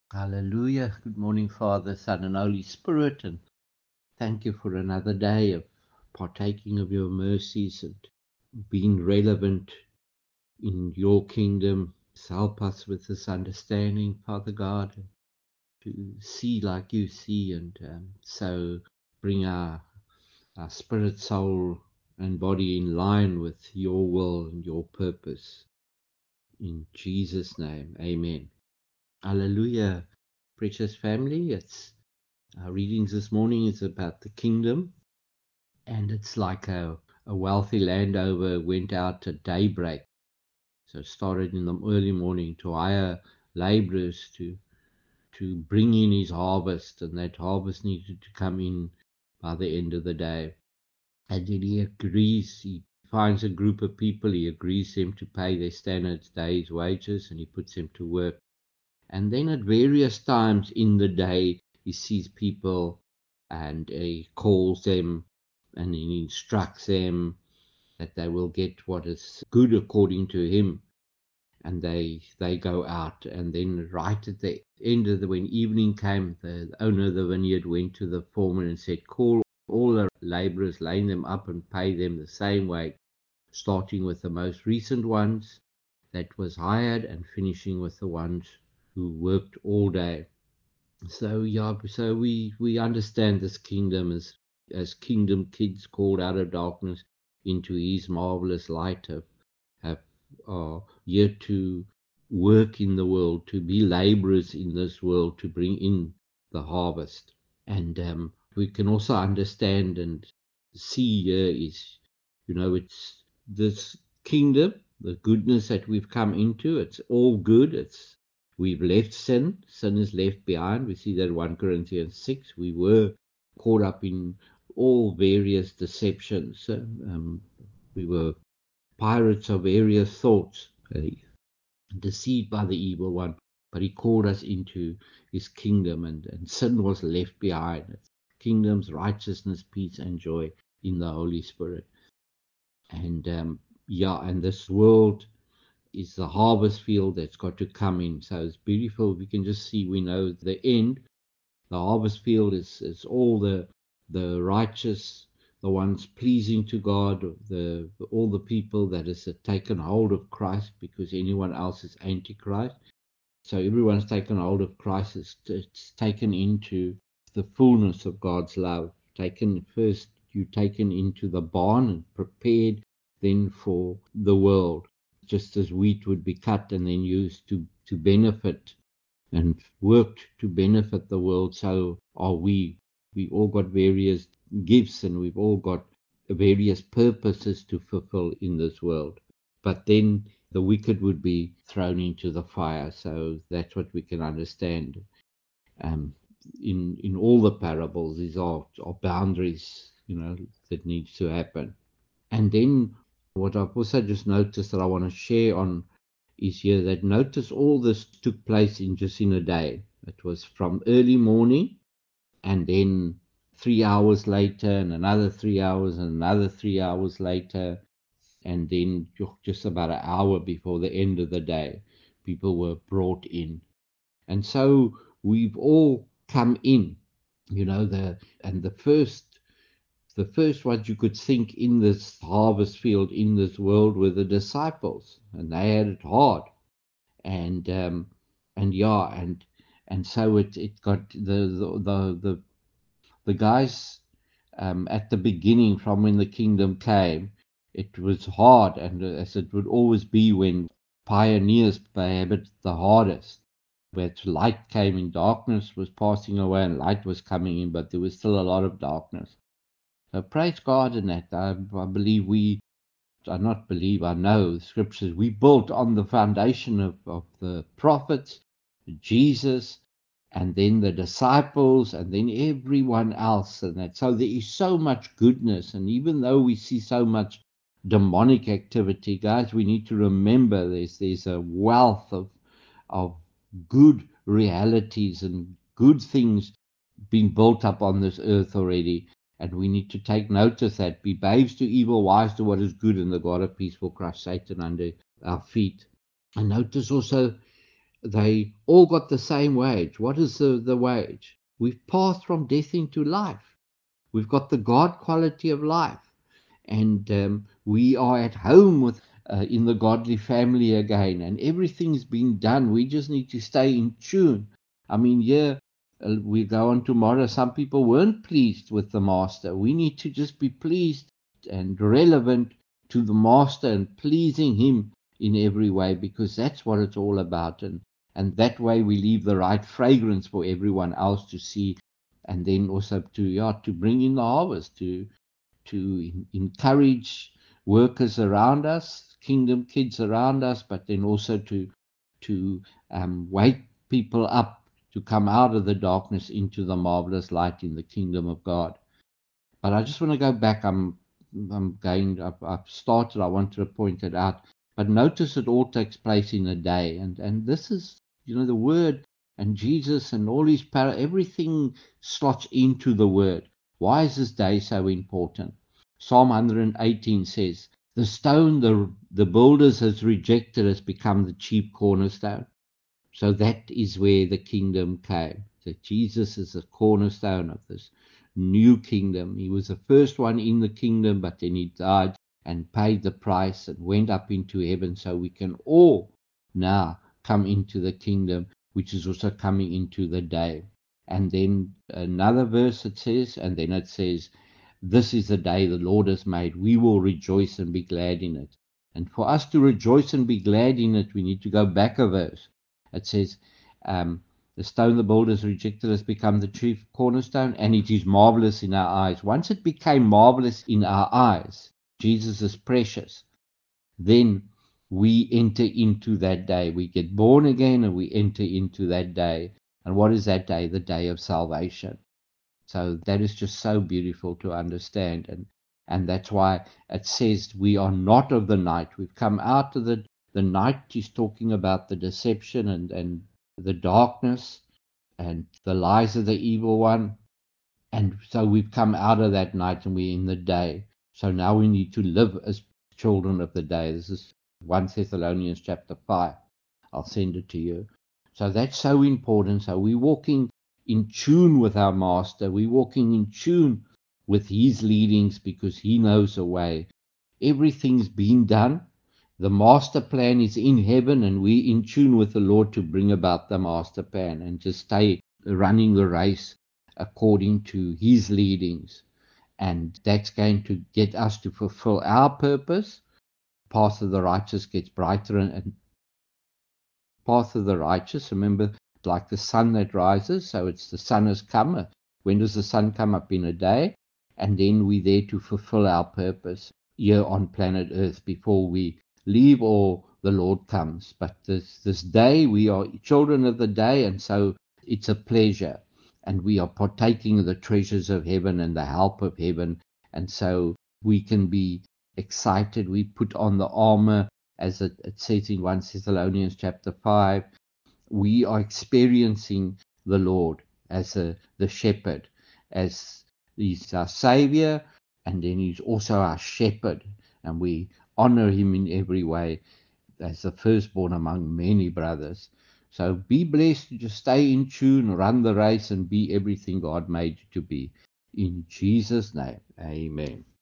Hallelujah. Good morning, Father, Son, and Holy Spirit. And thank you for another day of partaking of your mercies and being relevant in your kingdom. Help us with this understanding, Father God, to see like you see, and so bring our spirit, soul, and body in line with your will and your purpose. In Jesus' name, amen. Hallelujah. Precious family, our readings this morning is about the kingdom, and it's like a wealthy landowner went out at daybreak. So started in the early morning to hire laborers to bring in his harvest, and that harvest needed to come in by the end of the day. And then he finds a group of people, he agrees them to pay their standard day's wages, and he puts them to work. And then at various times in the day, he sees people and he calls them and he instructs them that they will get what is good according to him. And they go out. And then right at the end of when evening came, the owner of the vineyard went to the foreman and said, call all the laborers, line them up and pay them the same way, starting with the most recent ones that was hired and finishing with the ones who worked all day. So yeah, so we understand this kingdom as kingdom kids called out of darkness into His marvelous light have are here to work in the world, to be laborers in this world, to bring in the harvest. And we can also understand and see here is, it's this kingdom, the goodness that we've come into. It's all good. We've left sin. Sin is left behind. We see that in 1 Corinthians 6. We were caught up in all various deceptions. We were pirates of various thoughts, deceived by the evil one. But he called us into his kingdom, and sin was left behind. It's kingdoms, righteousness, peace, and joy in the Holy Spirit. And and this world is the harvest field that's got to come in. So it's beautiful. We can just see, we know the end. The harvest field is all the righteous, the ones pleasing to God, all the people that has taken hold of Christ, because anyone else is antichrist. So everyone's taken hold of Christ. It's taken into the fullness of God's love. You're taken into the barn and prepared then for the world. Just as wheat would be cut and then used to benefit and worked to benefit the world, so are we. We all got various gifts and we've all got various purposes to fulfill in this world. But then the wicked would be thrown into the fire. So that's what we can understand. Um, in all the parables, these are boundaries, that needs to happen. And then what I've also just noticed that I want to share on is here that notice all this took place in a day. It was from early morning, and then 3 hours later, and another 3 hours, and another 3 hours later, and then just about an hour before the end of the day, people were brought in. And so we've all come in, and the first ones you could think in this harvest field in this world were the disciples, and they had it hard. And and yeah, and so it got the guys at the beginning, from when the kingdom came, it was hard, and as it would always be when pioneers have it the hardest. Where light came in, darkness was passing away, and light was coming in, but there was still a lot of darkness. So praise God in that. I believe I know the scriptures. We built on the foundation of the prophets, Jesus, and then the disciples, and then everyone else. And that. So there is so much goodness. And even though we see so much demonic activity, guys, we need to remember there's a wealth of good realities and good things being built up on this earth already. And we need to take notice that be babes to evil, wise to what is good, and the God of peace will crush Satan under our feet. And notice also They all got the same wage. What is the wage? We've passed from death into life. We've got the God quality of life. And we are at home in the godly family again, and everything's been done. We just need to stay in tune. I mean, yeah, we go on tomorrow. Some people weren't pleased with the master. We need to just be pleased and relevant to the master and pleasing him in every way, because that's what it's all about. And that way we leave the right fragrance for everyone else to see, and then also to bring in the harvest, to encourage workers around us, kingdom kids around us, but then also to wake people up to come out of the darkness into the marvelous light in the kingdom of God. But I just want to go back. I've started. I wanted to point it out, but notice it all takes place in a day, and this is, the word and Jesus and all his power. Everything slots into the word. Why is this day so important? Psalm 118 says, "The stone the builders has rejected has become the chief cornerstone." So that is where the kingdom came. That Jesus is the cornerstone of this new kingdom. He was the first one in the kingdom, but then he died and paid the price and went up into heaven, so we can all now come into the kingdom, which is also coming into the day. And then another verse it says, "This is the day the Lord has made. We will rejoice and be glad in it." And for us to rejoice and be glad in it, we need to go back a verse. It says, "The stone the builders rejected has become the chief cornerstone, and it is marvelous in our eyes." Once it became marvelous in our eyes, Jesus is precious, then we enter into that day. We get born again and we enter into that day. And what is that day? The day of salvation. So that is just so beautiful to understand. And that's why it says we are not of the night. We've come out of the night. Is talking about the deception and the darkness and the lies of the evil one. And so we've come out of that night and we're in the day. So now we need to live as children of the day. This is 1 Thessalonians chapter 5. I'll send it to you. So that's so important. So we're walking in tune with our Master. We're walking in tune with his leadings because he knows the way. Everything's been done. The master plan is in heaven, and we're in tune with the Lord to bring about the master plan and just stay running the race according to his leadings. And that's going to get us to fulfill our purpose. Path of the righteous gets brighter and path of the righteous, remember, like the sun that rises. So it's the sun has come. When does the sun come up? In a day. And then we're there to fulfill our purpose here on planet Earth before we leave or the Lord comes. But this day, we are children of the day, and so it's a pleasure. And we are partaking of the treasures of heaven and the help of heaven. And so we can be excited. We put on the armor, as it says in 1 Thessalonians chapter 5. We are experiencing the Lord as the shepherd, as he's our savior, and then he's also our shepherd, and we honor him in every way as the firstborn among many brothers. So be blessed to just stay in tune, run the race, and be everything God made you to be. In Jesus' name, amen.